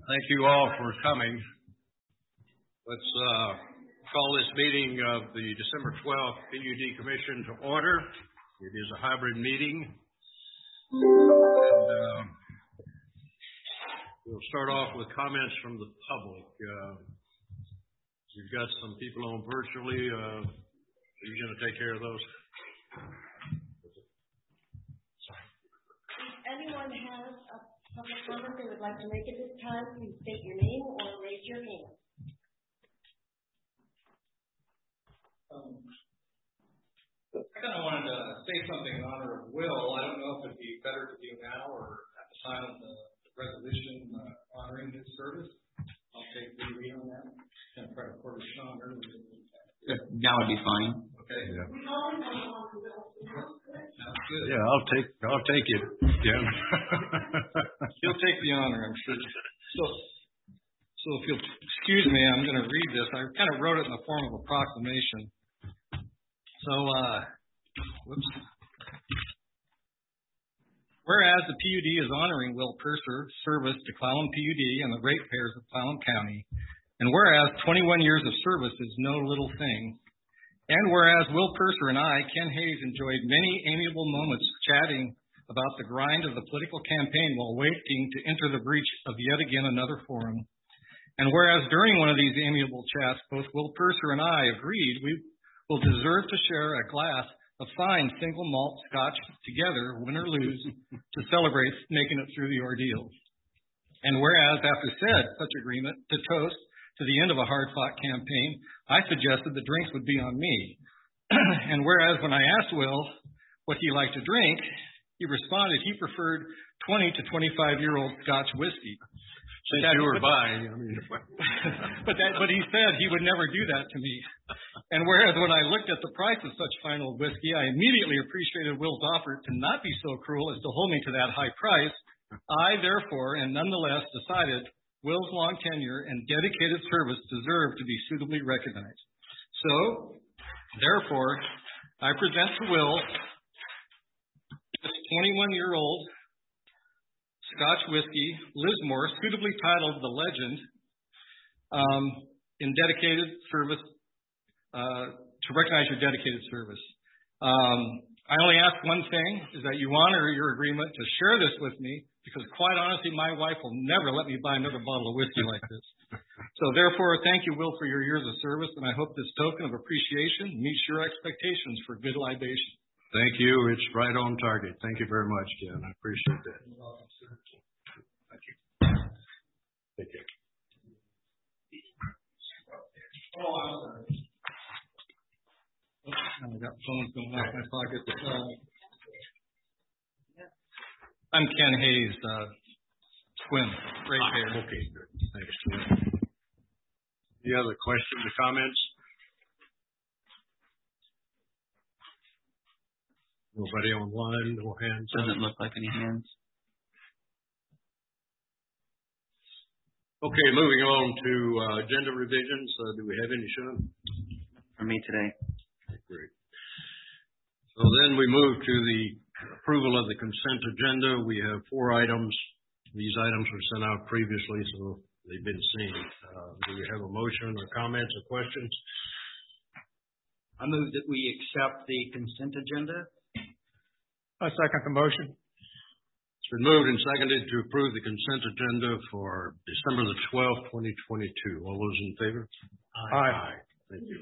Thank you all for coming. Let's call this meeting of the December 12th PUD Commission to order. It is a hybrid meeting. And, we'll start off with comments from the public. We've got some people on virtually. Are you going to take care of those? If anyone has a public comment they would like to make at this time, please state your name or raise your hand. I kind of wanted to say something in honor of Will. I don't know if it'd be better to do now or at the time of the resolution honoring his service. I'll take the lead on that. Kind of try to quarter Sean earlier. That would be fine. Okay. Yeah. Sounds good. Yeah, I'll take it, Jim. He'll take the honor, I'm sure. So if you'll excuse me, I'm going to read this. I kind of wrote it in the form of a proclamation. So, whoops. Whereas the PUD is honoring Will Purser's service to Clallam PUD and the ratepayers of Clallam County, and whereas 21 years of service is no little thing, and whereas Will Purser and I, Ken Hayes, enjoyed many amiable moments chatting about the grind of the political campaign while waiting to enter the breach of yet again another forum, and whereas during one of these amiable chats, both Will Purser and I agreed we will deserve to share a glass of fine single malt scotch together, win or lose, to celebrate making it through the ordeal. And whereas after said such agreement to toast to the end of a hard-fought campaign, I suggested the drinks would be on me. And whereas when I asked Will what he liked to drink, he responded he preferred 20 to 25-year-old Scotch whiskey. Since you were buying, I mean. But he said he would never do that to me. And whereas when I looked at the price of such fine old whiskey, I immediately appreciated Will's offer to not be so cruel as to hold me to that high price, I therefore and nonetheless decided Will's long tenure and dedicated service deserved to be suitably recognized. So, therefore, I present to Will this 21-year-old Scotch whiskey, Lismore, suitably titled The Legend, in dedicated service, to recognize your dedicated service. I only ask one thing, is that you honor your agreement to share this with me, because quite honestly, my wife will never let me buy another bottle of whiskey like this. So therefore, thank you, Will, for your years of service, and I hope this token of appreciation meets your expectations for good libation. Thank you. It's right on target. Thank you very much, Ken. I appreciate that. Thank you. Thank you. Oh, I'm sorry. I got phones going off my pocket. I'm Ken Hayes, twin, ratepayer. Okay, good. Thanks, Ken. Any other questions or comments? Nobody online? No hands? Doesn't look like any hands. Okay, moving on to agenda revisions. Do we have any, Sean? For me today. Okay, great. So then we move to the approval of the consent agenda. We have 4 items. These items were sent out previously, so they've been seen. Do we have a motion or comments or questions? I move that we accept the consent agenda. I second the motion. It's been moved and seconded to approve the consent agenda for December the 12th, 2022. All those in favor? Aye. Thank you.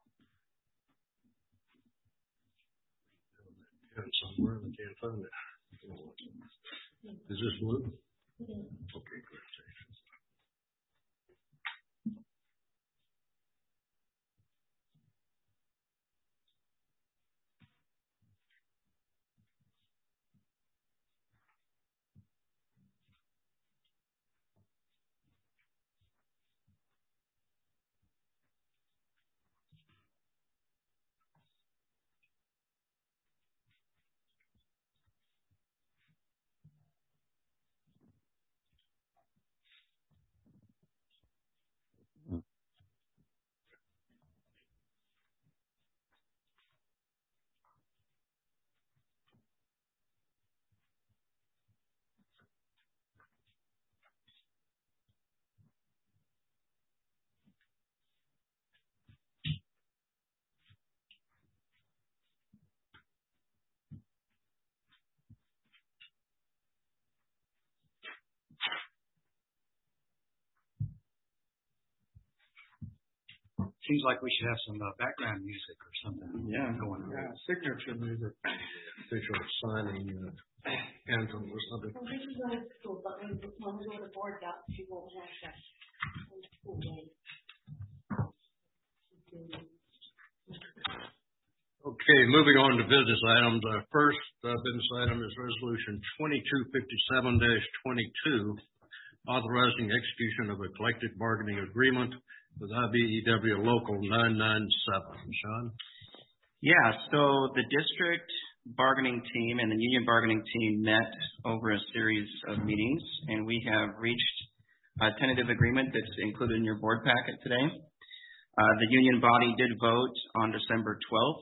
Somewhere, I can't find it. Is this blue? Okay, good. Seems like we should have some background music or something. Yeah. Going on. Yeah, signature music. Official signing anthem or something. Well, this is only school, but when we go to the board docs, you won't have that on the school day. Okay, moving on to business items. Our first business item is Resolution 2257-22, authorizing execution of a collective bargaining agreement with IBEW Local 997. Sean? Yeah, so the district bargaining team and the union bargaining team met over a series of meetings, and we have reached a tentative agreement that's included in your board packet today. The union body did vote on December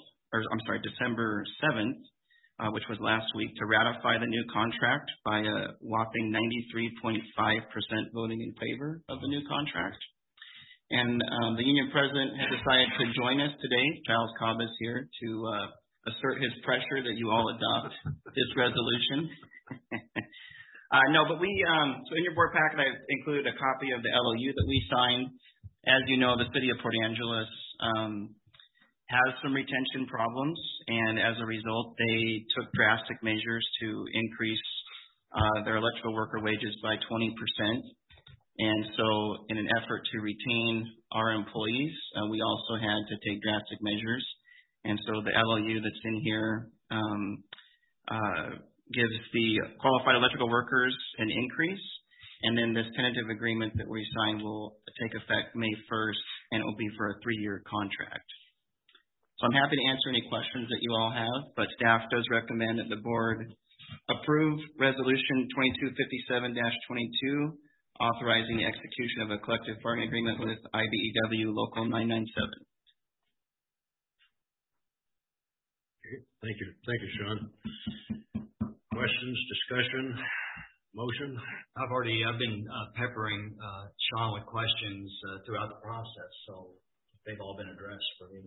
7th, which was last week, to ratify the new contract by a whopping 93.5% voting in favor of the new contract. And the union president has decided to join us today. Giles Cobb is here to assert his pressure that you all adopt this resolution. So in your board packet, I've included a copy of the LOU that we signed. As you know, the city of Port Angeles has some retention problems, and as a result, they took drastic measures to increase their electrical worker wages by 20%. And so in an effort to retain our employees, we also had to take drastic measures. And so the LOU that's in here gives the qualified electrical workers an increase. And then this tentative agreement that we signed will take effect May 1st, and it will be for a 3-year contract. So I'm happy to answer any questions that you all have, but staff does recommend that the board approve Resolution 2257-22, authorizing the execution of a collective bargaining agreement with IBEW Local 997. Okay, thank you. Thank you, Sean. Questions, discussion, motion? I've been peppering Sean with questions throughout the process, so they've all been addressed for me.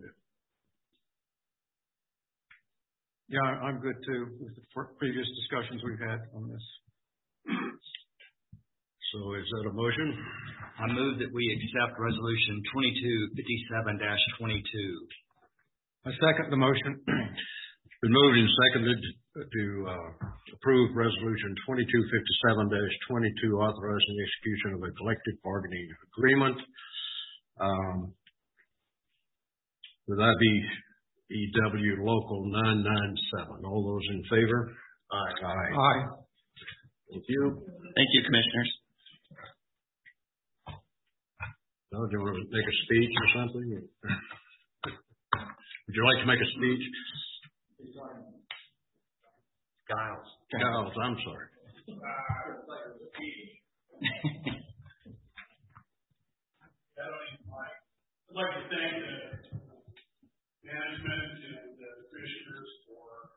Yeah, I'm good too with the previous discussions we've had on this. So is that a motion? I move that we accept Resolution 2257-22. I second the motion. It's been moved and seconded to approve Resolution 2257-22, authorizing the execution of a collective bargaining agreement with IBEW Local 997. All those in favor? Aye. Aye. Thank you. Thank you, commissioners. Now, do you want to make a speech or something? Would you like to make a speech? Giles, I'm sorry. I'd like to thank the management and the commissioners for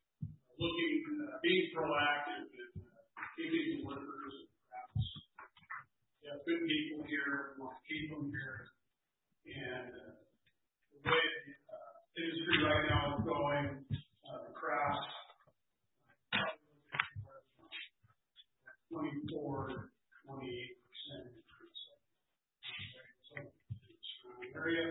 being proactive in keeping the workers and crafts. We have good people here, we want to keep them here. And the way the industry right now is going, the crafts, 24, 28% increase. Area.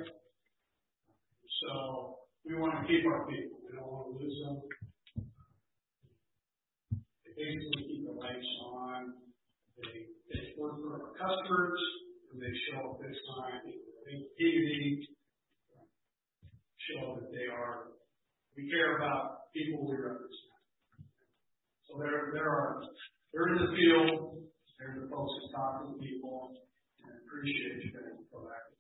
So we want to keep our people. We don't want to lose them. customers, when they show up this time, PUD, show that we care about people we represent. So they're in the field, they're the folks that talk to people, and I appreciate you being proactive.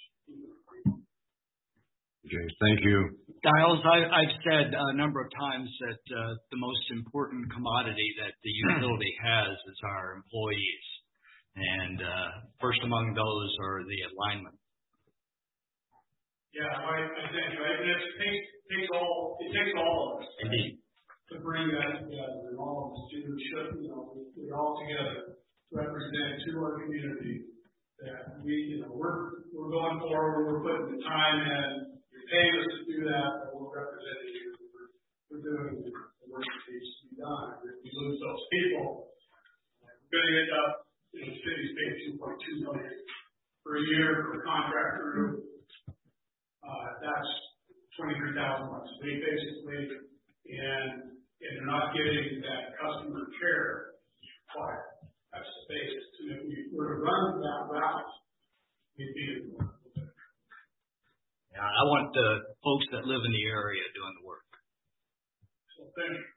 Okay, thank you. Giles, I've said a number of times that the most important commodity that the utility has is our employees. And first among those are the linemen. Yeah, I think, right? It takes all of us. Indeed. To bring that together, and all of us we all together represent to our community that we're going forward, we're putting the time in, you're paying us to do that, but we're representing you. We're doing the work that needs to be done. If we lose those people, we're going to end up, the city's paying $2.2 million per year for contract crew. That's $23,000 a day, basically, and they're not getting that customer care required. That's the basis. And if we were to run that route, we'd be in the work. Yeah, I want the folks that live in the area doing the work. So thank you.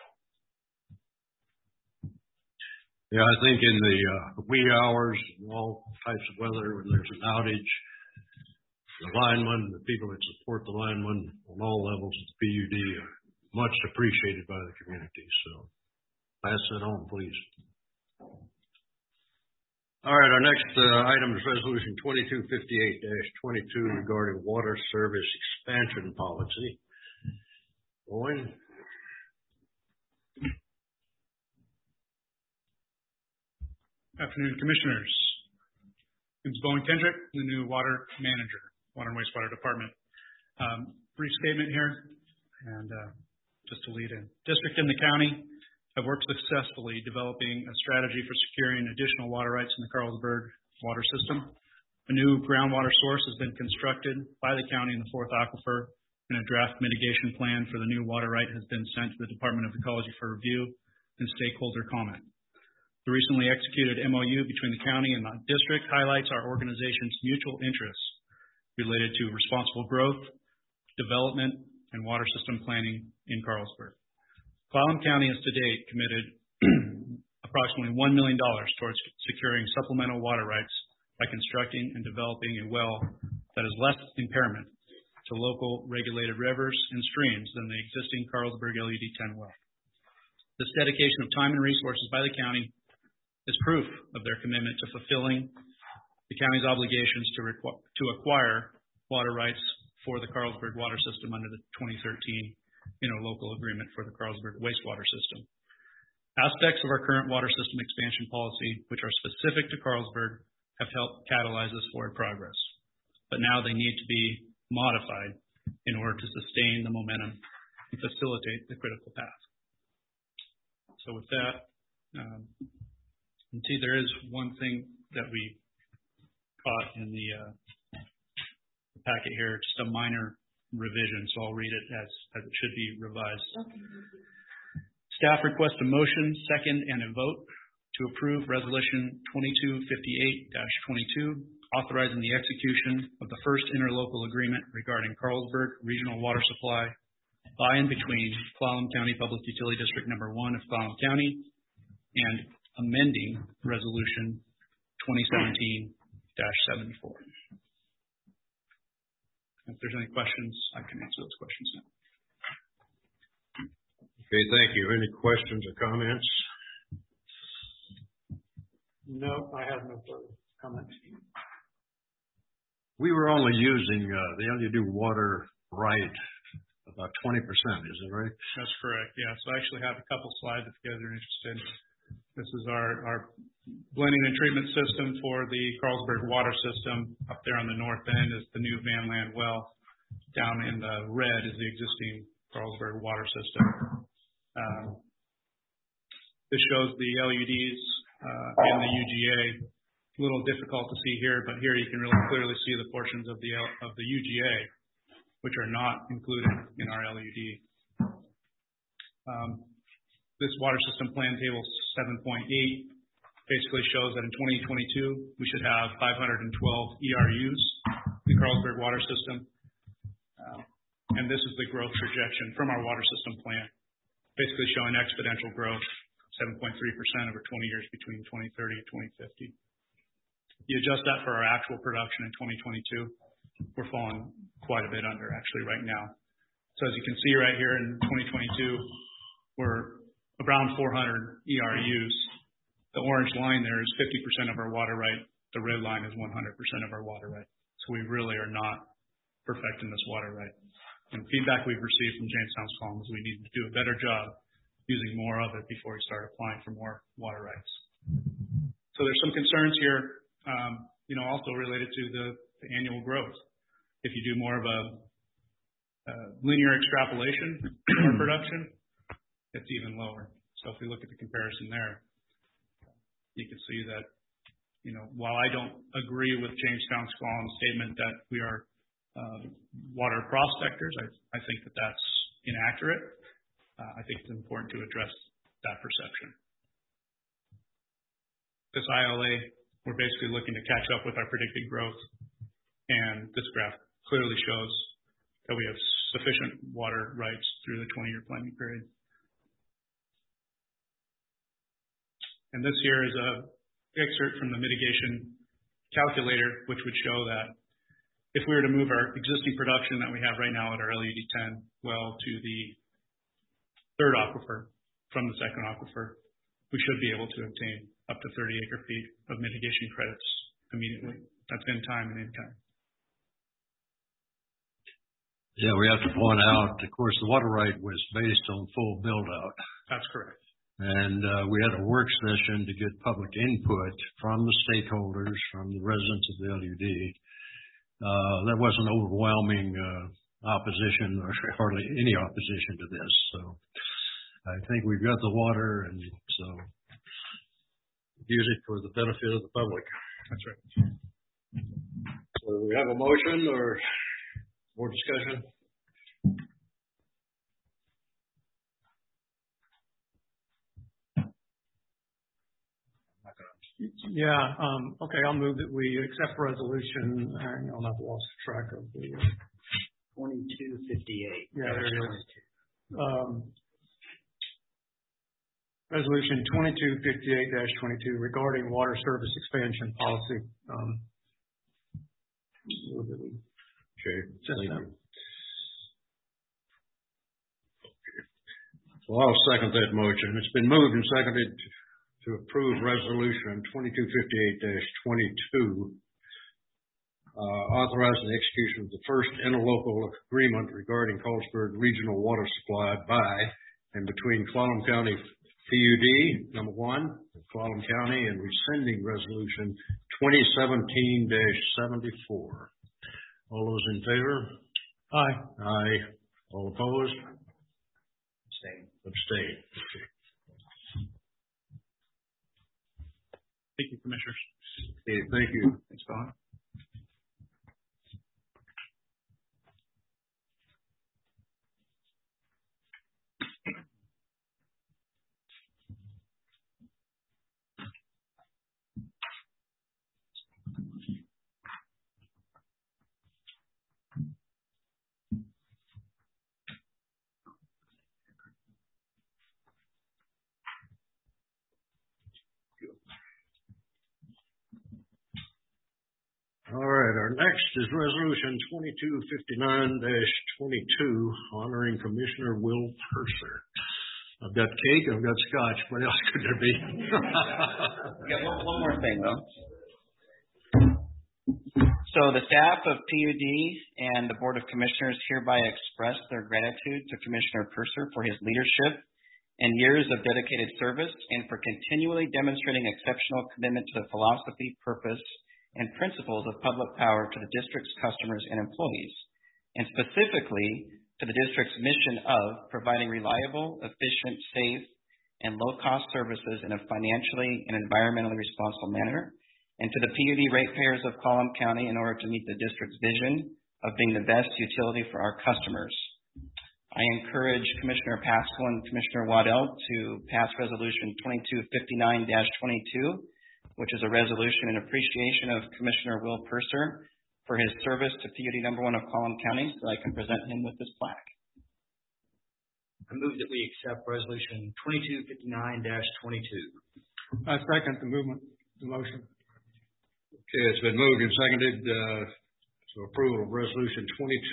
Yeah, I think in the wee hours, all types of weather, when there's an outage, the linemen, the people that support the linemen on all levels of the PUD are much appreciated by the community. So pass that on, please. All right, our next item is Resolution 2258-22 regarding water service expansion policy. Owen? Afternoon, Commissioners. It's Bowen Kendrick, the new Water Manager, Water and Wastewater Department. Brief statement here, and just to lead in. District and the county have worked successfully developing a strategy for securing additional water rights in the Carlsberg water system. A new groundwater source has been constructed by the county in the Fourth Aquifer, and a draft mitigation plan for the new water right has been sent to the Department of Ecology for review and stakeholder comment. The recently executed MOU between the county and the district highlights our organization's mutual interests related to responsible growth, development, and water system planning in Carlsberg. Clallam County has to date committed approximately $1 million towards securing supplemental water rights by constructing and developing a well that is less impairment to local regulated rivers and streams than the existing Carlsberg LED 10 well. This dedication of time and resources by the county is proof of their commitment to fulfilling the county's obligations to acquire water rights for the Carlsberg water system under the 2013 interlocal agreement for the Carlsberg wastewater system. Aspects of our current water system expansion policy, which are specific to Carlsberg, have helped catalyze this forward progress, but now they need to be modified in order to sustain the momentum and facilitate the critical path. So with that, and see, there is one thing that we caught in the packet here, just a minor revision, so I'll read it as it should be revised. Okay. Staff requests a motion, second, and a vote to approve Resolution 2258-22, authorizing the execution of the first interlocal agreement regarding Carlsberg Regional Water Supply by and between Clallam County Public Utility District Number 1 of Clallam County and amending Resolution 2017-74. If there's any questions, I can answer those questions now. Okay, thank you. Any questions or comments? No, I have no further comments. We were only using, they only do water right about 20%, is that right? That's correct, yeah. So I actually have a couple slides if you guys are interested. This is our blending and treatment system for the Carlsberg water system. Up there on the north end is the new Van Land well. Down in the red is the existing Carlsberg water system. This shows the LUDs and the UGA. A little difficult to see here, but here you can really clearly see the portions of the UGA, which are not included in our LED. This water system plan table 7.8 basically shows that in 2022, we should have 512 ERUs in the Carlsberg water system. And this is the growth projection from our water system plan, basically showing exponential growth, 7.3% over 20 years between 2030 and 2050. If you adjust that for our actual production in 2022, we're falling quite a bit under actually right now. So as you can see right here in 2022, we're around 400 ERUs. The orange line there is 50% of our water right. The red line is 100% of our water right. So we really are not perfecting this water right. And feedback we've received from Jamestown's column is we need to do a better job using more of it before we start applying for more water rights. So there's some concerns here, also related to the annual growth. If you do more of a linear extrapolation of our production, it's even lower. So if we look at the comparison there, you can see that, while I don't agree with Jamestown's column statement that we are water prospectors, I think that that's inaccurate. I think it's important to address that perception. This ILA, we're basically looking to catch up with our predicted growth, and this graph clearly shows that we have sufficient water rights through the 20-year planning period. And this here is a excerpt from the mitigation calculator, which would show that if we were to move our existing production that we have right now at our LUD 10 well to the third aquifer from the second aquifer, we should be able to obtain up to 30 acre-feet of mitigation credits immediately. That's in time and in kind. Yeah, we have to point out, of course, the water right was based on full build-out. That's correct. And we had a work session to get public input from the stakeholders, from the residents of the LUD. There wasn't overwhelming opposition or hardly any opposition to this. So I think we've got the water, and so use it for the benefit of the public. That's right. So we have a motion or more discussion? Yeah, okay, I'll move that we accept resolution, I'll have lost track of the 2258. Yeah, there it is. Resolution 2258-22 regarding water service expansion policy. Okay, thank you. Well, I'll second that motion. It's been moved and seconded to approve resolution 2258-22, authorizing the execution of the first interlocal agreement regarding Carlsberg regional water supply by and between Clallam County PUD, number one, Clallam County, and rescinding resolution 2017-74. All those in favor? Aye. Aye. All opposed? Abstain. Abstain. Okay. Thank you, Commissioners. Okay, thank you. Thanks, Don. All right, our next is resolution 2259-22, honoring Commissioner Will Purser. I've got cake, I've got scotch. What else could there be? Yeah, one more thing, though. So the staff of PUD and the Board of Commissioners hereby express their gratitude to Commissioner Purser for his leadership and years of dedicated service and for continually demonstrating exceptional commitment to the philosophy, purpose, and principles of public power to the district's customers and employees, and specifically to the district's mission of providing reliable, efficient, safe, and low-cost services in a financially and environmentally responsible manner, and to the PUD ratepayers of Clallam County in order to meet the district's vision of being the best utility for our customers. I encourage Commissioner Pascal and Commissioner Waddell to pass Resolution 2259-22 which is a resolution in appreciation of Commissioner Will Purser for his service to PUD number 1 of Clallam County, so I can present him with this plaque. I move that we accept resolution 2259-22. I second the motion. Okay, it's been moved and seconded, to approval of resolution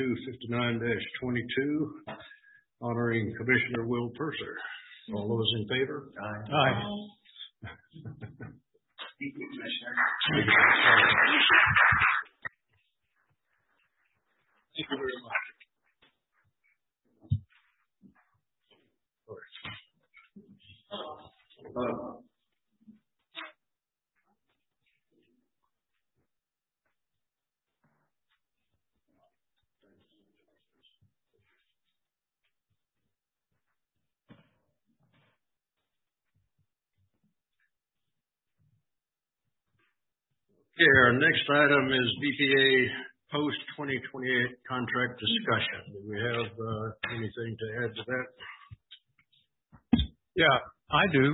2259-22, honoring Commissioner Will Purser. All those in favor? Aye. Thank you, Commissioner. Thank you very much. Okay, our next item is BPA post-2028 contract discussion. Do we have anything to add to that? Yeah, I do.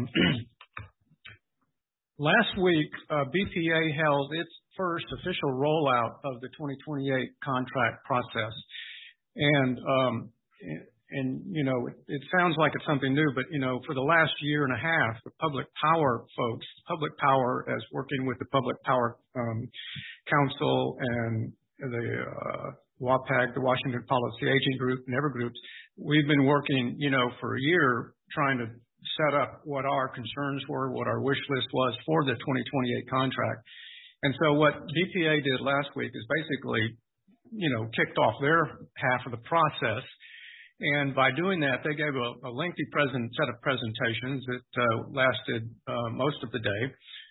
Last week, BPA held its first official rollout of the 2028 contract process. And you know, it sounds like it's something new, but, you know, for the last year and a half, the Public Power folks, Public Power as working with the Public Power Council and the WPAG, the Washington Policy Agent Group, and Evergroups, we've been working, you know, for a year trying to set up what our concerns were, what our wish list was for the 2028 contract. And so what BPA did last week is basically, you know, kicked off their half of the process. And by doing that, they gave a lengthy set of presentations that lasted most of the day.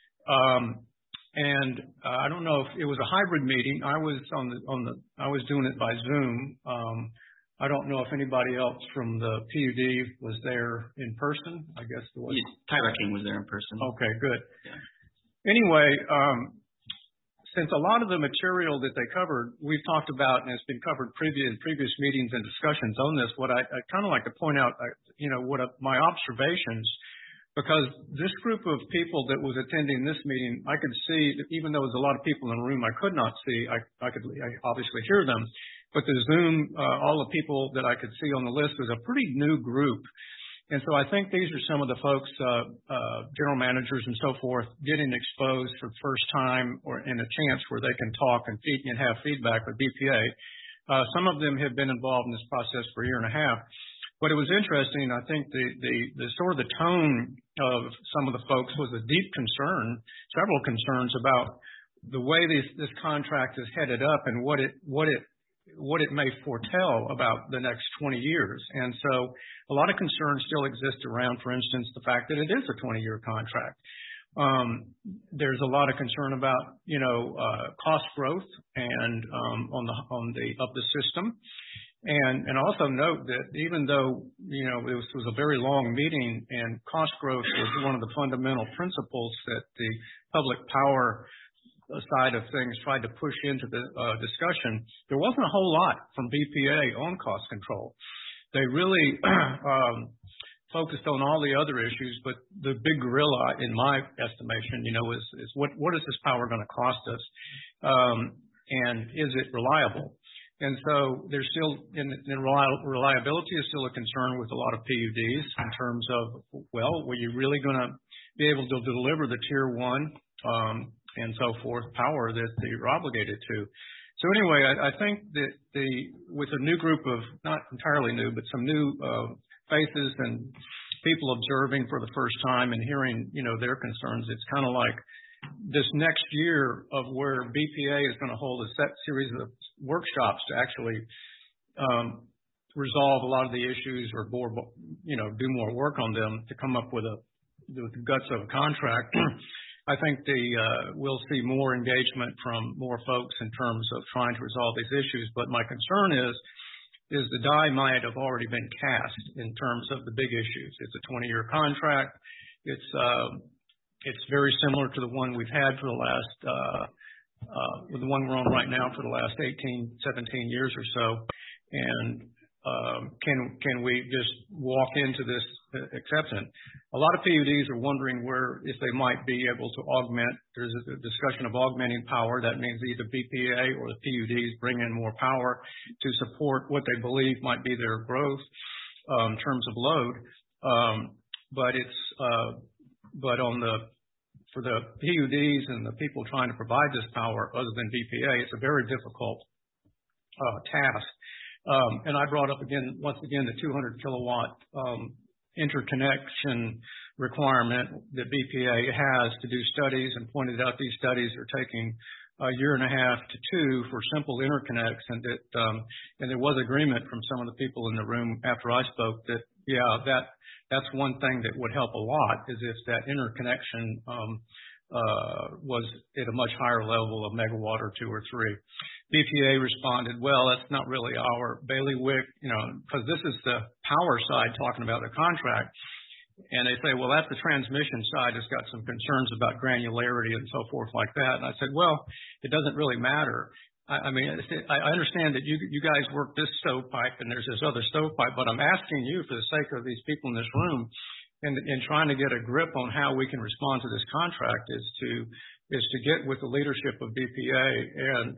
And I don't know if it was a hybrid meeting. I was I was doing it by Zoom. I don't know if anybody else from the PUD was there in person. I guess there was. Tyler King was there in person. Okay, good. Yeah. Anyway, since a lot of the material that they covered, we've talked about and it's been covered in previous meetings and discussions on this, what I kind of like to point out, you know, my observations, because this group of people that was attending this meeting, I could see that even though there was a lot of people in the room I could not see, I could obviously hear them, but the Zoom, all the people that I could see on the list was a pretty new group. And so I think these are some of the folks, general managers and so forth, getting exposed for the first time or in a chance where they can talk and have feedback with BPA. Some of them have been involved in this process for a year and a half. But it was interesting. I think the sort of the tone of some of the folks was a deep concern, several concerns about the way this contract is headed up and what it may foretell about the next 20 years. And so a lot of concerns still exist around, for instance, the fact that it is a 20-year contract. There's a lot of concern about, you know, cost growth and of the system. And also note that even though, you know, this was a very long meeting and cost growth was one of the fundamental principles that the Public Power side of things tried to push into the discussion, there wasn't a whole lot from BPA on cost control. They really focused on all the other issues, but the big gorilla, in my estimation, you know, is what is this power going to cost us, and is it reliable? And so there's still, reliability is still a concern with a lot of PUDs in terms of, well, were you really going to be able to deliver the tier 1 and so forth power that you're obligated to? So anyway, I think that with a new group of, not entirely new, but some new faces and people observing for the first time and hearing, you know, their concerns, it's kind of like this next year of where BPA is going to hold a set series of workshops to actually resolve a lot of the issues or more, you know, do more work on them to come up with the guts of a contract. I think we'll see more engagement from more folks in terms of trying to resolve these issues. But my concern is the die might have already been cast in terms of the big issues. It's a 20-year contract. It's very similar to the one we've had for the last, the one we're on right now for the last 18, 17 years or so. And can we just walk into this exception? a lot of PUDs are wondering if they might be able to augment. There's a discussion of augmenting power. That means either BPA or the PUDs bring in more power to support what they believe might be their growth in terms of load. For the PUDs and the people trying to provide this power other than BPA, it's a very difficult task. And I brought up once again, the 200 kilowatt interconnection requirement that BPA has to do studies, and pointed out these studies are taking a year and a half to 2 for simple interconnects, and there was agreement from some of the people in the room after I spoke that that's one thing that would help a lot, is if that interconnection was at a much higher level of megawatt or 2 or 3. BPA responded, well, that's not really our bailiwick, because this is the power side talking about the contract. And they say, well, that's the transmission side that's got some concerns about granularity and so forth like that. And I said, well, it doesn't really matter. I mean, I understand that you guys work this stovepipe and there's this other stovepipe, but I'm asking you for the sake of these people in this room and trying to get a grip on how we can respond to this contract is to get with the leadership of BPA and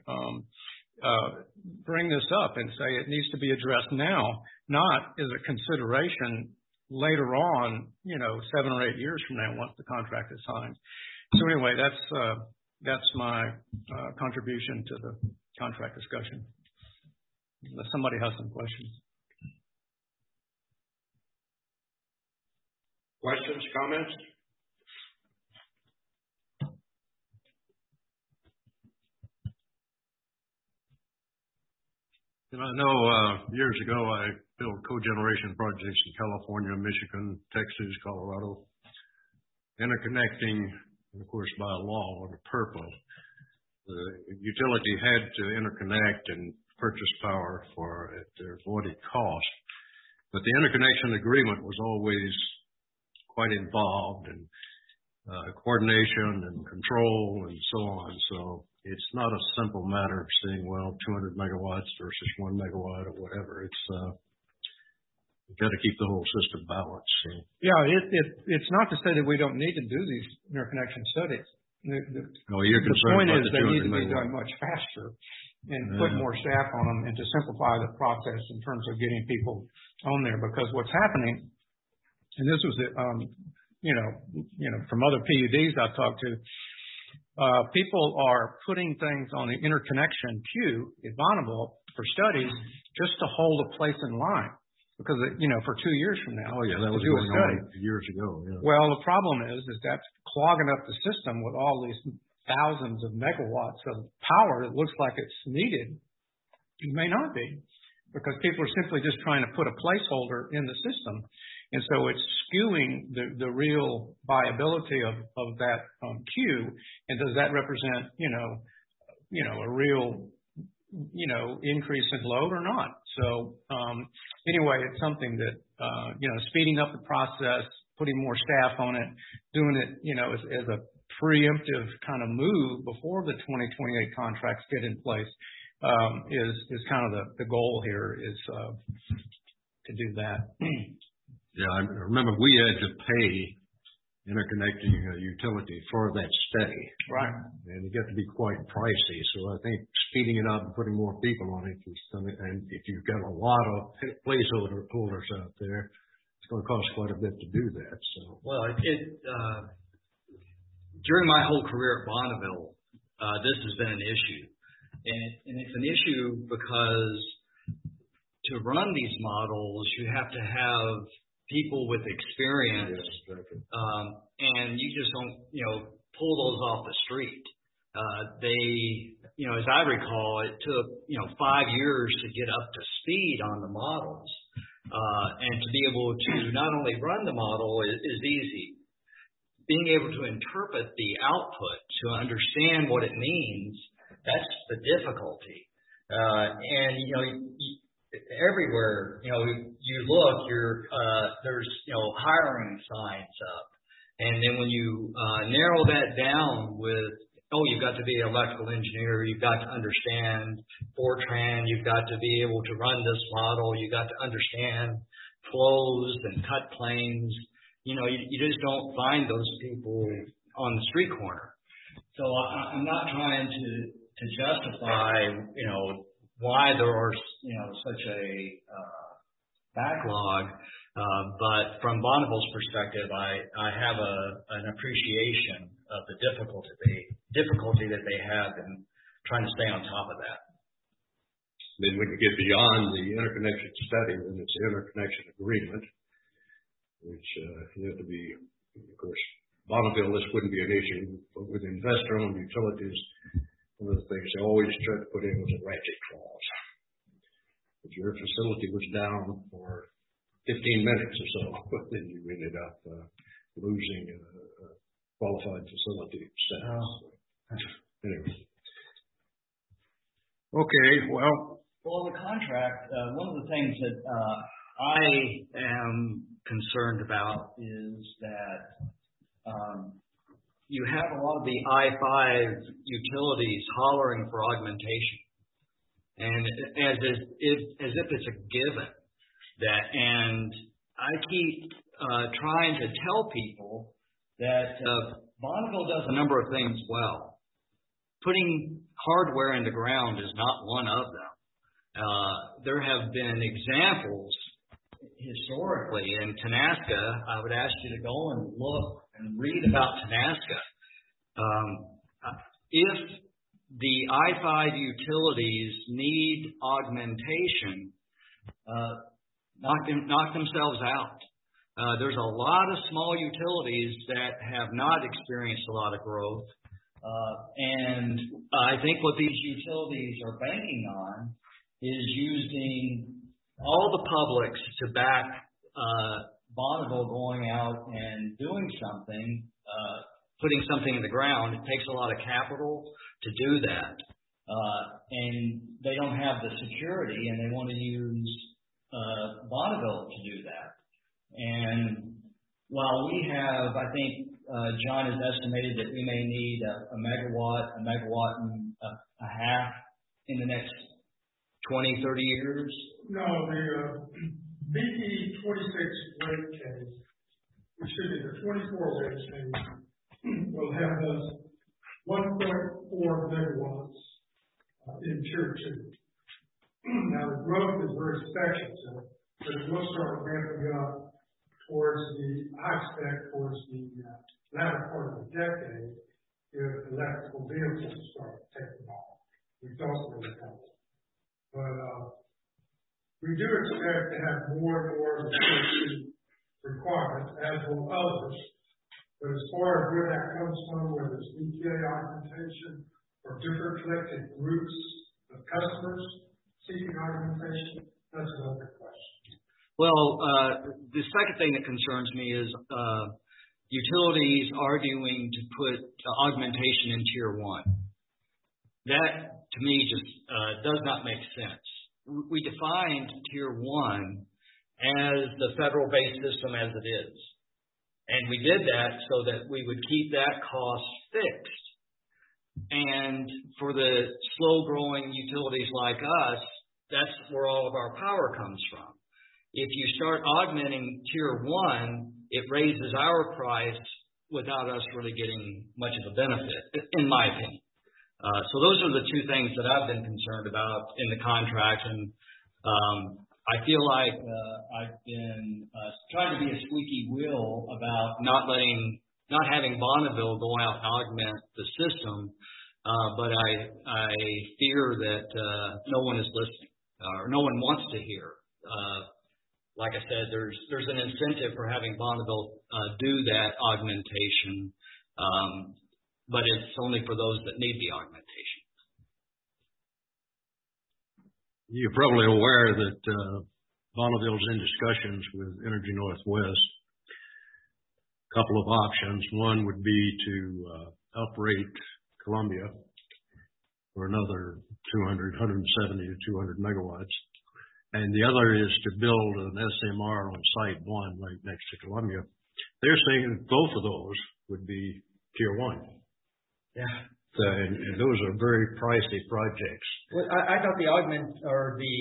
bring this up and say it needs to be addressed now, not as a consideration later on, 7 or 8 years from now once the contract is signed. So anyway, that's my contribution to the contract discussion. Unless somebody has some questions. Questions, comments? I know years ago I built cogeneration projects in California, Michigan, Texas, Colorado, interconnecting, of course, by law under PURPA. The utility had to interconnect and purchase power at their avoided cost. But the interconnection agreement was always quite involved in coordination and control and so on. So it's not a simple matter of saying, well, 200 megawatts versus 1 megawatt or whatever. You've got to keep the whole system balanced. So. Yeah, it's not to say that we don't need to do these interconnection studies. The point is they need to be done much faster and put more staff on them and to simplify the process in terms of getting people on there. Because what's happening, and this was, from other PUDs I've talked to, people are putting things on the interconnection queue at Bonneville for studies just to hold a place in line. Because, for 2 years from now. Oh, yeah, that was going on years ago. Yeah. Well, the problem is that's clogging up the system with all these thousands of megawatts of power. It looks like it's needed. It may not be, because people are simply just trying to put a placeholder in the system. And so it's skewing the real viability of that queue. And does that represent, a real increase in load or not? So, anyway, it's something that, speeding up the process, putting more staff on it, doing it, as a preemptive kind of move before the 2028 contracts get in place, is kind of the goal here is, to do that. Yeah, I remember we had to pay interconnecting a utility for that stay. Right. And it got to be quite pricey. So I think speeding it up and putting more people on it and if you've got a lot of placeholders out there, it's going to cost quite a bit to do that. So. Well, during my whole career at Bonneville, this has been an issue. And it's an issue because to run these models, you have to have people with experience, and you just don't, pull those off the street. As I recall, it took, 5 years to get up to speed on the models, and to be able to not only run the model is easy. Being able to interpret the output, to understand what it means, that's the difficulty. Everywhere, you look, there's, hiring signs up. And then when you narrow that down with, you've got to be an electrical engineer, you've got to understand Fortran, you've got to be able to run this model, you've got to understand flows and cut planes. you just don't find those people on the street corner. So I'm not trying to justify, why there are, such a backlog. But from Bonneville's perspective, I have an appreciation of the difficulty that they have in trying to stay on top of that. Then when you get beyond the interconnection study, then it's the interconnection agreement, which you have to be, of course, Bonneville, this wouldn't be an issue, but with investor-owned utilities, one of the things they always try to put in was a ratchet clause. If your facility was down for 15 minutes or so, then you ended up losing a qualified facility status. Anyway. Okay, well, the contract, one of the things that I am concerned about is that you have a lot of the I-5 utilities hollering for augmentation, and as if it's a given that. And I keep trying to tell people that Bonneville does a number of things well. Putting hardware in the ground is not one of them. There have been examples historically in Tenaska. I would ask you to go and look and read about Tenaska. If the I-5 utilities need augmentation, knock themselves out. There's a lot of small utilities that have not experienced a lot of growth. And I think what these utilities are banking on is using all the publics to back Bonneville going out and doing something, putting something in the ground. It takes a lot of capital to do that. And they don't have the security, and they want to use Bonneville to do that. And while we have, I think, John has estimated that we may need a megawatt and a half in the next 20, 30 years. No, the BE 26 rate case, the 24 rate case, will have us 1.4 megawatts in Tier 2. Now, the growth is very speculative, but it will start ramping up towards the latter part of the decade if electrical vehicles start taking off. We don't really know. But we do expect to have more and more of the Tier 2 requirements, as will others. But as far as where that comes from, whether it's EPA augmentation or different collective groups of customers seeking augmentation, that's another question. Well, the second thing that concerns me is utilities arguing to put augmentation in Tier 1. That, to me, just does not make sense. We defined Tier 1 as the federal-based system as it is. And we did that so that we would keep that cost fixed. And for the slow-growing utilities like us, that's where all of our power comes from. If you start augmenting Tier 1, it raises our price without us really getting much of a benefit, in my opinion. So those are the two things that I've been concerned about in the contract. And I feel like I've been trying to be a squeaky wheel about not having Bonneville go out and augment the system. But I fear that no one is listening, or no one wants to hear. Like I said, there's an incentive for having Bonneville do that augmentation, but it's only for those that need the augmentation. You're probably aware that Bonneville's in discussions with Energy Northwest. A couple of options. One would be to uprate Columbia for another 170 to 200 megawatts. And the other is to build an SMR on Site 1 right next to Columbia. They're saying that both of those would be Tier 1. Yeah. And those are very pricey projects. Well, I thought the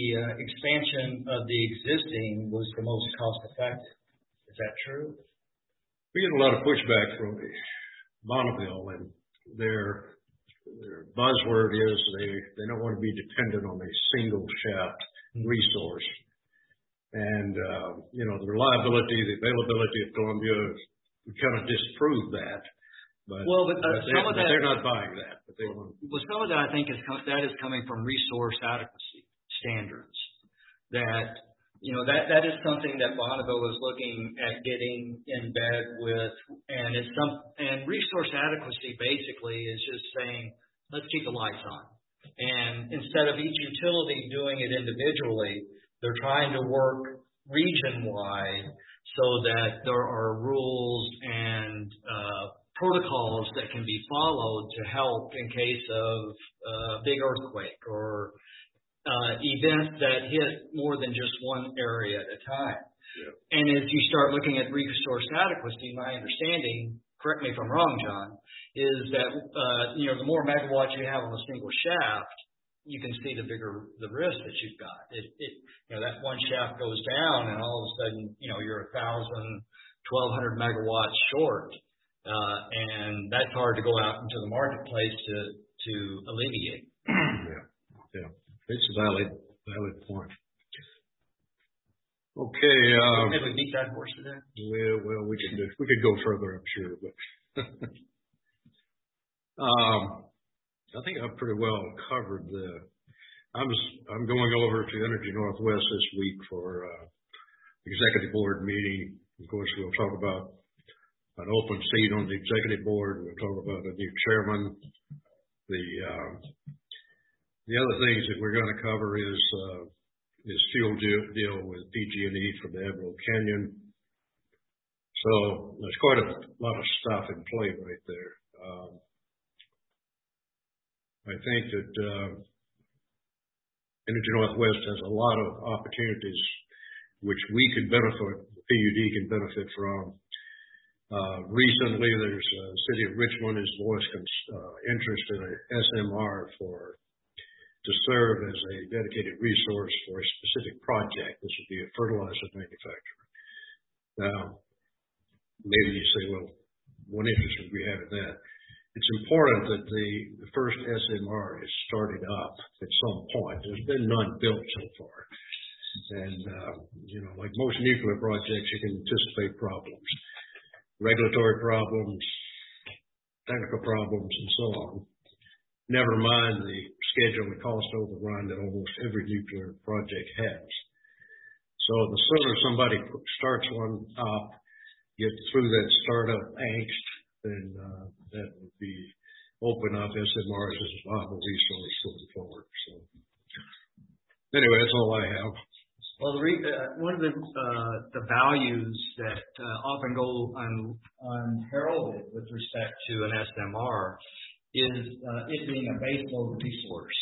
expansion of the existing was the most cost effective. Is that true? We get a lot of pushback from Bonneville, and their buzzword is they don't want to be dependent on a single shaft resource. And, the reliability, the availability of Columbia, we kind of disprove that. But they're not buying that. But some of that, I think, is coming from resource adequacy standards. That is something that Bonneville is looking at getting in bed with, and resource adequacy basically is just saying, let's keep the lights on. And instead of each utility doing it individually, they're trying to work region-wide so that there are rules and protocols that can be followed to help in case of a big earthquake or events that hit more than just one area at a time. Yeah. And as you start looking at resource adequacy, my understanding, correct me if I'm wrong, John, is that the more megawatts you have on a single shaft, you can see the bigger the risk that you've got. That one shaft goes down, and all of a sudden, you're 1,000, 1,200 megawatts short, and that's hard to go out into the marketplace to alleviate. Yeah, it's a valid point. Okay. Did we beat that horse to death? Well, we could go further, I'm sure, but I think I've pretty well covered I'm going over to Energy Northwest this week for executive board meeting. Of course, we'll talk about an open seat on the executive board. We'll talk about a new chairman. The other things that we're going to cover is fuel deal with PG&E for the Emerald Canyon. So there's quite a lot of stuff in play right there. I think that Energy Northwest has a lot of opportunities which we could benefit, the PUD can benefit from. Recently, there's City of Richmond has voiced interest in a SMR to serve as a dedicated resource for a specific project. This would be a fertilizer manufacturer. Now, maybe you say, well, what interest would we have in that? It's important that the first SMR is started up at some point. There's been none built so far. And, like most nuclear projects, you can anticipate problems, regulatory problems, technical problems, and so on. Never mind the schedule and cost overrun that almost every nuclear project has. So the sooner somebody starts one up, get through that startup angst, then that would be open up SMRs as a viable resource going forward. So anyway, that's all I have. Well, one of the values that often go unheralded with respect to an SMR is it being a baseload resource.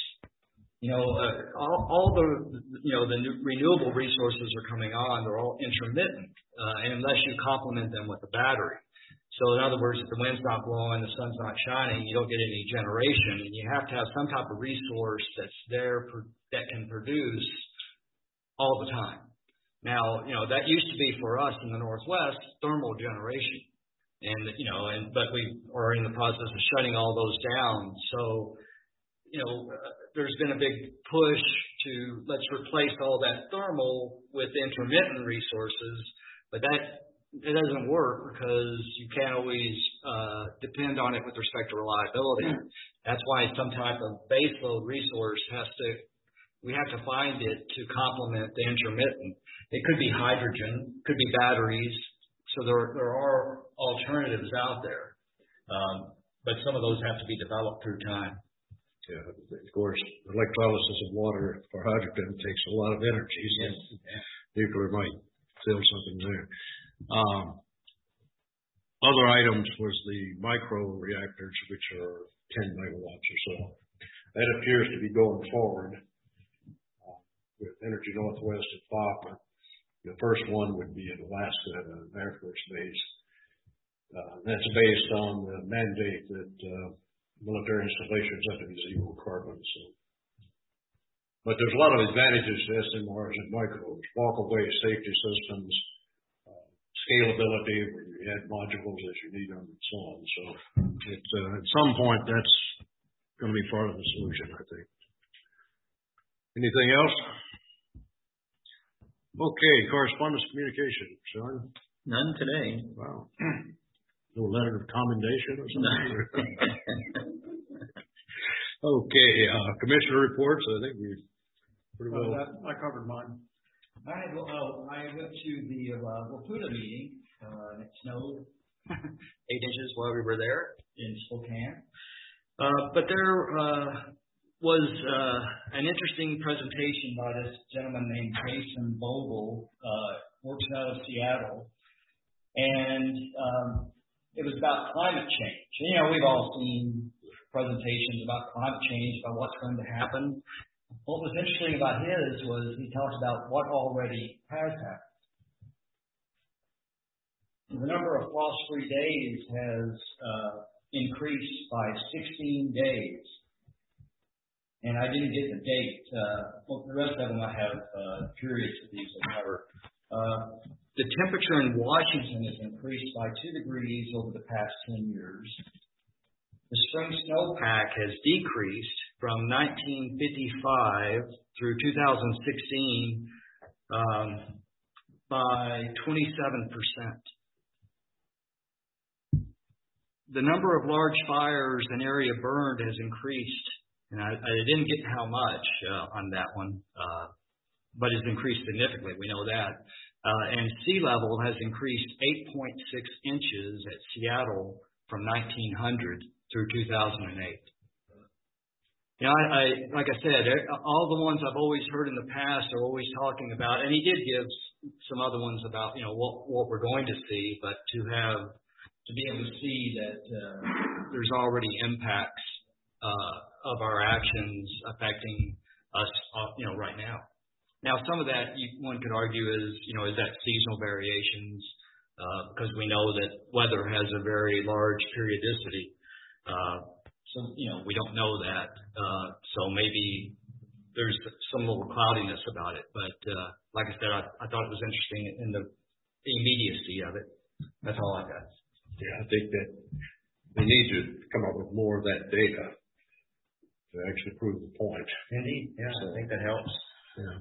All the renewable resources are coming on; they're all intermittent, and unless you complement them with a battery. So in other words, if the wind's not blowing, the sun's not shining, you don't get any generation, and you have to have some type of resource that's there that can produce all the time. Now, that used to be for us in the Northwest thermal generation, but we are in the process of shutting all those down. So, there's been a big push to let's replace all that thermal with intermittent resources, but it doesn't work because you can't always depend on it with respect to reliability. That's why some type of baseload resource we have to find it to complement the intermittent. It could be hydrogen, could be batteries. So there are alternatives out there, but some of those have to be developed through time. Yeah, of course, electrolysis of water for hydrogen takes a lot of energy. So yes. Nuclear might fill something there. Other items was the micro reactors, which are 10 megawatts or so. That appears to be going forward with Energy Northwest at Faulkner. The first one would be in Alaska at an Air Force base. That's based on the mandate that military installations have to be zero carbon. So. But there's a lot of advantages to SMRs and micros. Walk-away safety systems, scalability, where you you add modules as you need them and so on. So it's, at some point, that's going to be part of the solution, I think. Anything else? Okay, correspondence communication. Sean? None today. Wow. No letter of commendation or something? Okay, commissioner reports. I think we pretty well. I covered mine. I went to the Waputa meeting, and it snowed 8 inches while we were there in Spokane. But there was an interesting presentation by this gentleman named Jason Bogle, works out of Seattle. And it was about climate change. You know, we've all seen presentations about climate change, about what's going to happen. What was interesting about his was he talked about what already has happened. The number of frost-free days has increased by 16 days. And I didn't get the date. Well, the rest of them I have periods of these to cover. The temperature in Washington has increased by 2 degrees over the past 10 years. The spring snowpack has decreased from 1955 through 2016 by 27%. The number of large fires and area burned has increased, and I didn't get how much on that one, but it's increased significantly. We know that. And sea level has increased 8.6 inches at Seattle from 1900 through 2008. You know, like I said, all the ones I've always heard in the past are always talking about, and he did give some other ones about, you know, what we're going to see, but to be able to see that there's already impacts of our actions affecting us, you know, right now. Now, some of that one could argue is, you know, is that seasonal variations, because we know that weather has a very large periodicity. So, you know, we don't know that. So maybe there's some little cloudiness about it. But like I said, I thought it was interesting in the immediacy of it. That's all I got. Yeah, I think that they need to come up with more of that data to actually prove the point. Indeed. Yeah, so, I think that helps. Yeah.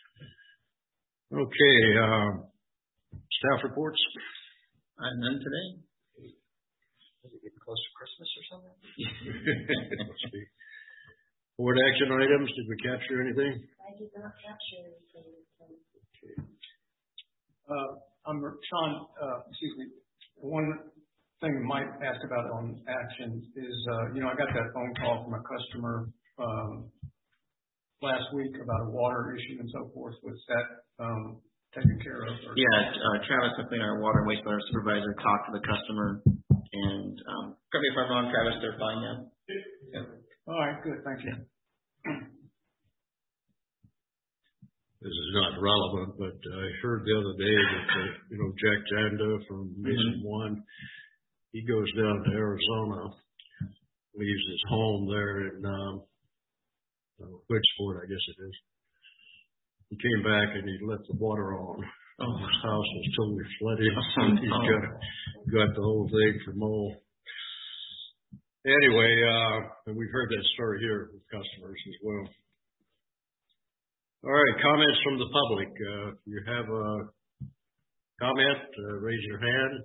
Okay, staff reports? None today. Is it getting close to Christmas or something? Board action items, did we capture anything? I did not capture anything. Okay. Sean, excuse me. One thing Mike asked about on actions is, you know, I got that phone call from a customer last week about a water issue and so forth. Was that taken care of? Or? Yeah, Travis McLean, our water and wastewater supervisor, talked to the customer, and correct me if I'm wrong, Travis, they're fine now. Yeah. All right, good, thank you. This is not relevant, but I heard the other day that, you know, Jack Janda from Mason One, he goes down to Arizona, leaves his home there in Whitsport, I guess it is. He came back and he left the water on. Oh. His house was totally flooded. He's got the whole thing for mold. Anyway, and we've heard that story here with customers as well. All right, comments from the public. If you have a comment, raise your hand.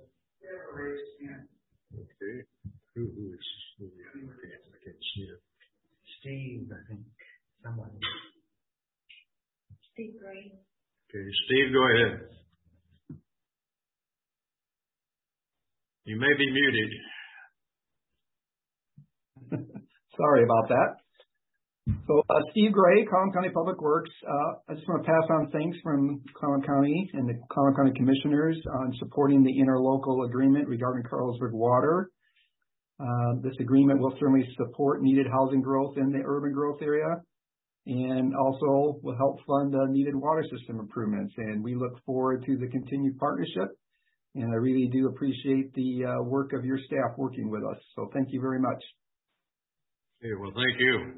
Okay. Who is? I can't see it. Steve, I think. Somebody. Steve Gray. Okay, Steve, go ahead. You may be muted. Sorry about that. So, Steve Gray, Clallam County Public Works. I just want to pass on thanks from Clallam County and the Clallam County Commissioners on supporting the interlocal agreement regarding Carlsberg Water. This agreement will certainly support needed housing growth in the urban growth area and also will help fund needed water system improvements. And we look forward to the continued partnership. And I really do appreciate the work of your staff working with us. So thank you very much. Okay, well, thank you.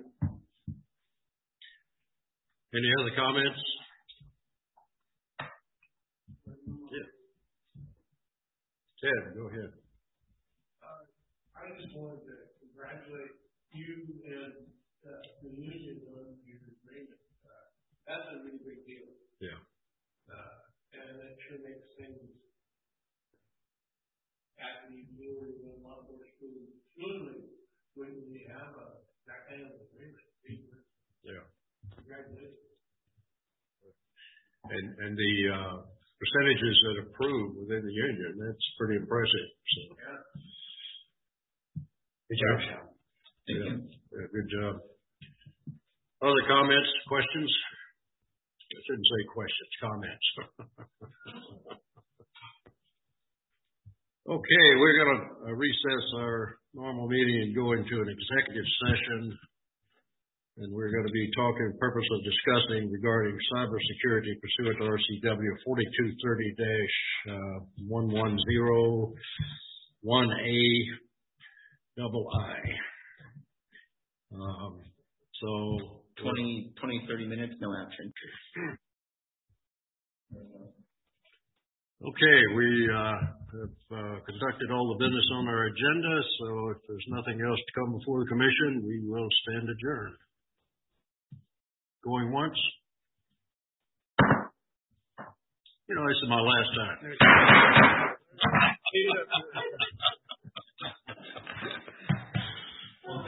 Any other comments? Yeah. Ted, go ahead. I just wanted to congratulate you and the union on your agreement. That's a really big deal. Yeah. And it sure makes things actually really a lot more smoothly when you have that kind of agreement. Yeah. Congratulations. And the percentages that approve within the union, that's pretty impressive. So. Yeah. Good job, Sean. Yeah, good job. Other comments, questions? I shouldn't say questions, comments. Okay, we're going to recess our normal meeting and go into an executive session. And we're going to be talking purpose of discussing regarding cybersecurity pursuant to RCW 4230-110-1A-II. So 30 minutes, no action. Okay, we have conducted all the business on our agenda, so if there's nothing else to come before the commission, we will stand adjourned. Going once? You know, this is my last time.